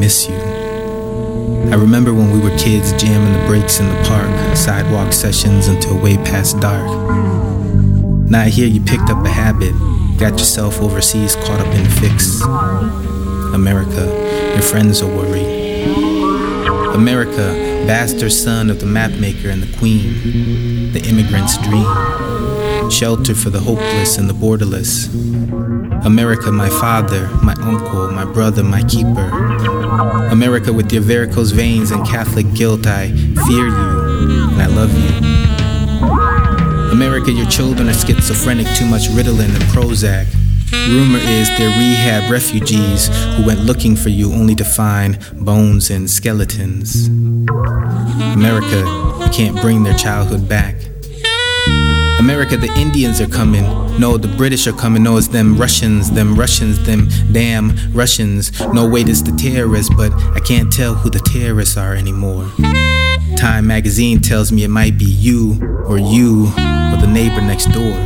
miss you. I remember when we were kids jamming the brakes in the park, sidewalk sessions until way past dark. Now I hear you picked up a habit, got yourself overseas caught up in fix. America, your friends are worried. America, bastard son of the mapmaker and the queen, the immigrant's dream, shelter for the hopeless and the borderless. America, my father, my uncle, my brother, my keeper. America, with your varicose veins and Catholic guilt, I fear you and I love you. America, your children are schizophrenic, too much Ritalin and Prozac. Rumor is they're rehab refugees who went looking for you only to find bones and skeletons. America, you can't bring their childhood back. America, the Indians are coming. No, the British are coming. No, it's them Russians, them damn Russians. No, wait, it's the terrorists, but I can't tell who the terrorists are anymore. Time magazine tells me it might be you or the neighbor next door.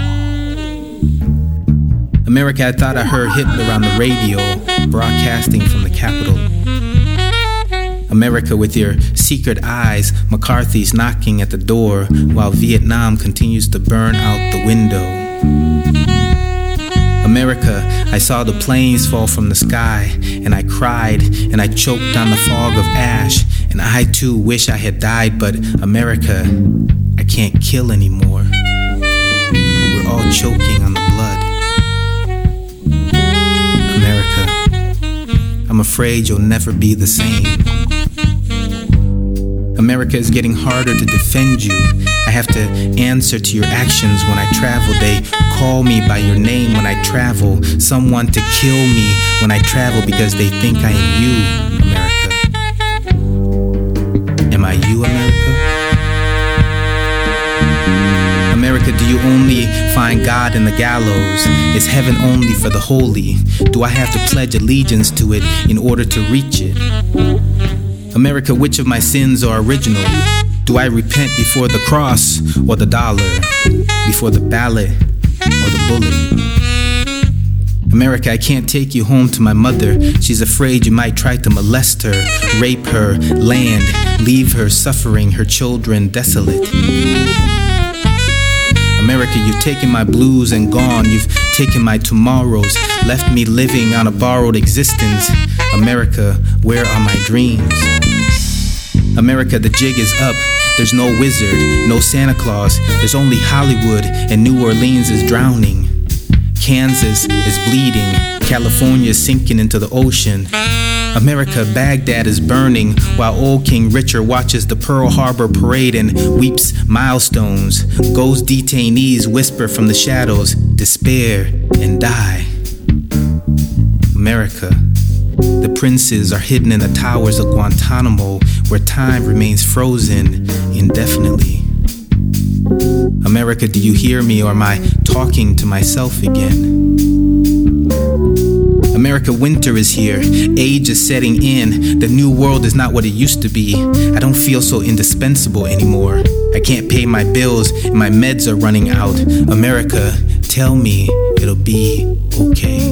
America, I thought I heard Hitler on the radio, broadcasting from the Capitol. America, with your secret eyes, McCarthy's knocking at the door while Vietnam continues to burn out the window. America, I saw the planes fall from the sky, and I cried, and I choked on the fog of ash, and I too wish I had died, but America, I can't kill anymore. We're all choking on the blood. America, I'm afraid you'll never be the same. America is getting harder to defend you. I have to answer to your actions when I travel. They call me by your name when I travel. Someone to kill me when I travel because they think I am you, America. Am I you, America? America, do you only find God in the gallows? Is heaven only for the holy? Do I have to pledge allegiance to it in order to reach it? America, which of my sins are original? Do I repent before the cross or the dollar? Before the ballot or the bullet? America, I can't take you home to my mother. She's afraid you might try to molest her, rape her land, leave her suffering, her children desolate. America, you've taken my blues and gone. You've taken my tomorrows, left me living on a borrowed existence. America, where are my dreams? America, the jig is up. There's no wizard, no Santa Claus. There's only Hollywood, and New Orleans is drowning. Kansas is bleeding. California is sinking into the ocean. America, Baghdad is burning, while old King Richard watches the Pearl Harbor parade and weeps milestones. Ghost detainees whisper from the shadows, despair and die. America, the princes are hidden in the towers of Guantanamo, where time remains frozen indefinitely. America, do you hear me, or am I talking to myself again? America, winter is here. Age is setting in. The new world is not what it used to be. I don't feel so indispensable anymore. I can't pay my bills and my meds are running out. America, tell me it'll be okay.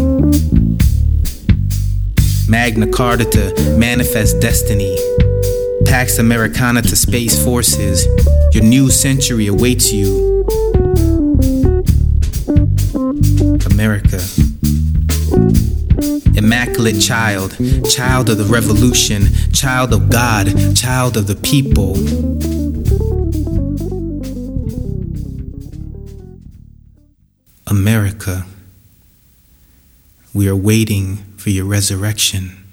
Magna Carta to manifest destiny. Pax Americana to space forces. Your new century awaits you. America. Immaculate child, child of the revolution, child of God, child of the people. America, we are waiting for your resurrection.